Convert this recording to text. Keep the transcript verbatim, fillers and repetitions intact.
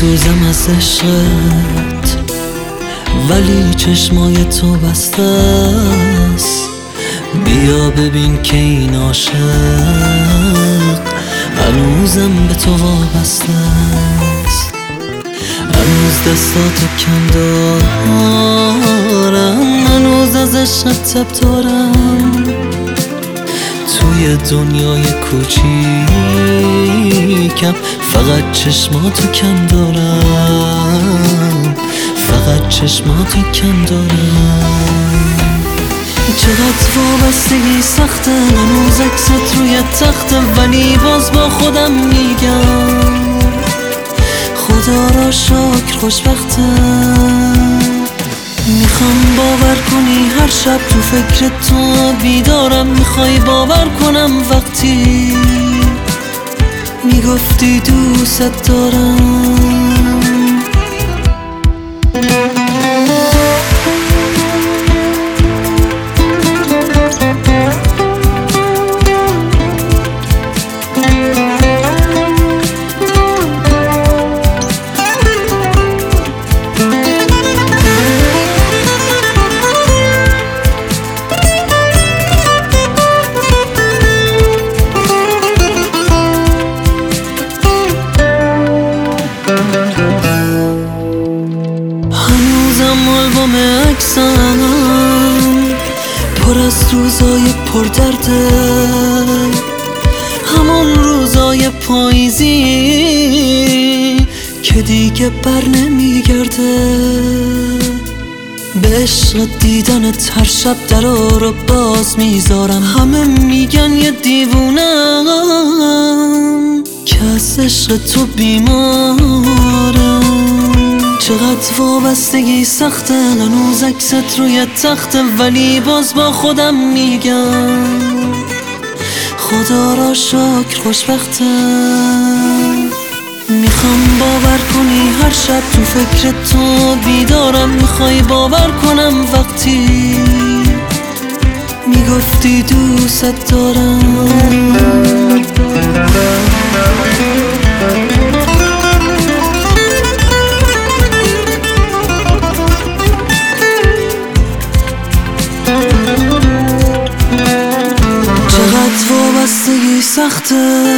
میسوزم از عشقت ولی چشمای تو بسته است. بیا ببین که این عاشق هنوزم به تو وابسته است. هنوز دستاتو کم دارم، هنوز از عشقت تب دارم. توی دنیای کوچیکم فقط چشماتو کم دارم، فقط چشماتو کم دارم. چقدر وابستگی سخته، هنوز عکست روی تخته ولی باز با خودم میگم خدا را شکر خوشبختم. میخوام باور کنی هر شب تو فکر تو بیدارم، میخوای باور کنم وقتی میگفتی دوست دارم. هنوزم آلبوم عکسم پر از روزای پر درده، همون روزای پاییزی که دیگه بر نمیگرده. به عشق دیدنت هر شب درا رو باز میذارم. همه میگن یه دیوونم که از عشق تو بیمارم. چقدر وابستگی سخته، هنوز عکست روی تخته ولی باز با خودم میگم خدا را شکر خوشبختم. میخوام باور کنی هر شب تو فکر تو بیدارم، میخوای باور کنم وقتی میگفتی دوست دارم. چقدر وابستگی سخته،